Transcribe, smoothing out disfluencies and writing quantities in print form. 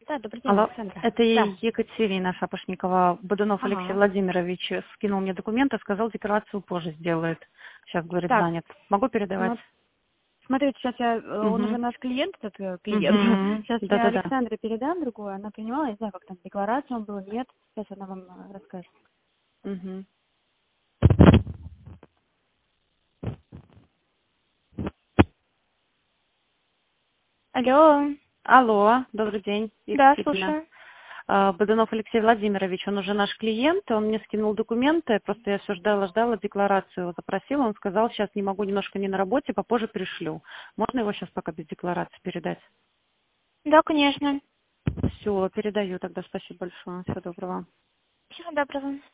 Да, добрый день, Алло, Александра. это Да. Екатерина Шапошникова. Бодунов Алексей Ага. Владимирович скинул мне документы, сказал, декларацию позже сделает. Сейчас, говорит, Так, занят. Могу передавать? смотрите, сейчас он уже Угу. наш клиент, этот клиент. Угу. Сейчас я Да-да-да. Александре передам другую, она принимала, не знаю, как там декларация он был, нет. Сейчас она вам расскажет. Угу. Алло. Алло, добрый день, Да, Екатерина. слушаю. Бодунов Алексей Владимирович, он уже наш клиент, он мне скинул документы, просто я все ждала, декларацию его запросила, он сказал, сейчас не могу, немножко не на работе, попозже пришлю. Можно его сейчас пока без декларации передать? Да, конечно. Все, передаю тогда, спасибо большое, всего доброго. Всего доброго.